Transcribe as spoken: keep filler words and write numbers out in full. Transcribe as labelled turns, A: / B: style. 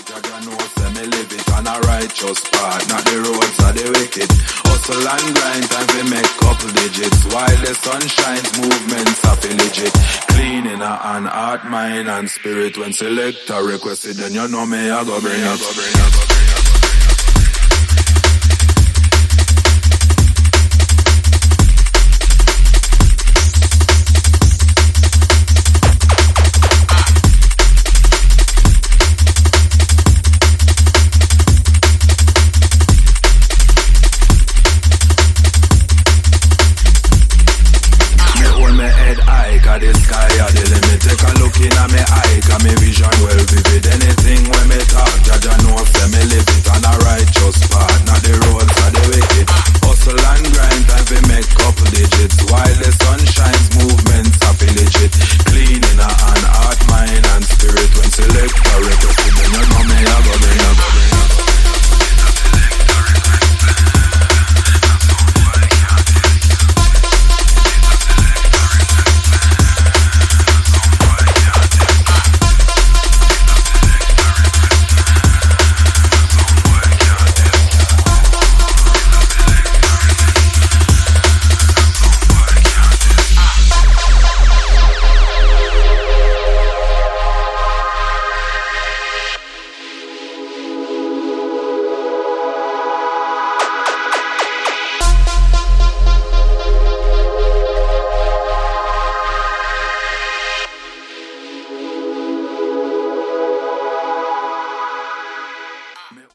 A: Jaja know say me live it on a righteous path, not the roads of the wicked. Hustle and grind time we make couple digits. While the sun shines, movements are feel legit. Clean in a hand, heart, mind and spirit. When selector requested, then you know me I go bring it.